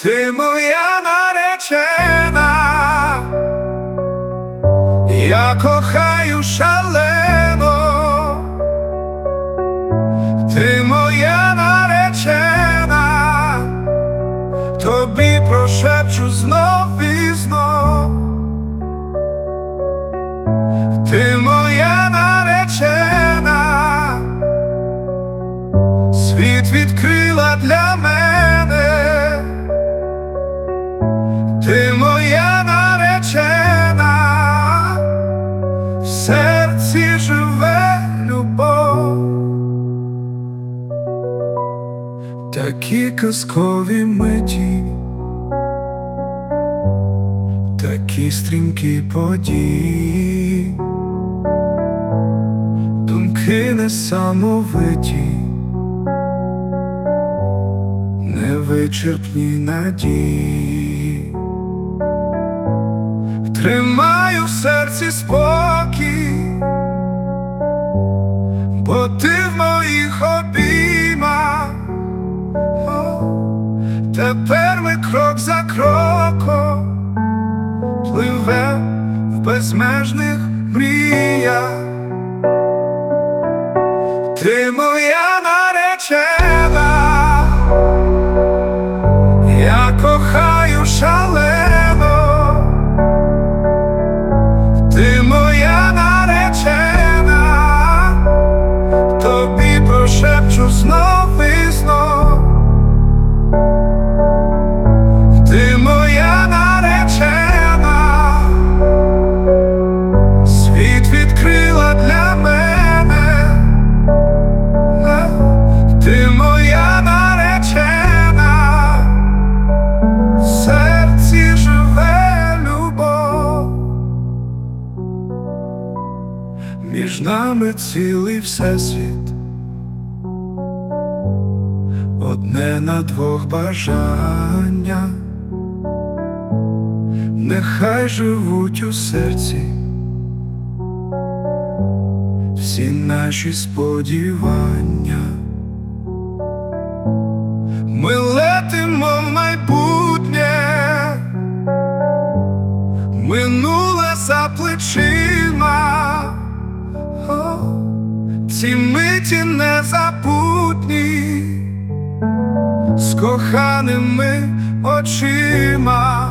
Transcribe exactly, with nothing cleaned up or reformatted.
Ти моя наречена, я кохаю шалено. Ти моя наречена, тобі прошепчу знов і знов. Ти моя наречена, світ відкрила для мене. Ти моя наречена, в серці живе любов. Такі казкові миті, такі стрімкі події, думки несамовиті, невичерпні надії. Тримаю в серці спокій, бо ти в моїх обіймах. О, тепер ми крок за кроком пливем в безмежних мріях. Ти моя наречена, я кохаю шалено. Ти моя наречена, тобі прошепчу знов і знов. Ти моя наречена, світ відкрила для мене. Ти моя наречена, в серці живе любов. Між нами цілий всесвіт, одне на двох бажання. Нехай живуть у серці всі наші сподівання. Ми летимо в майбутнє, минуле за плечима. О, ці миті незабутні, з коханими очима.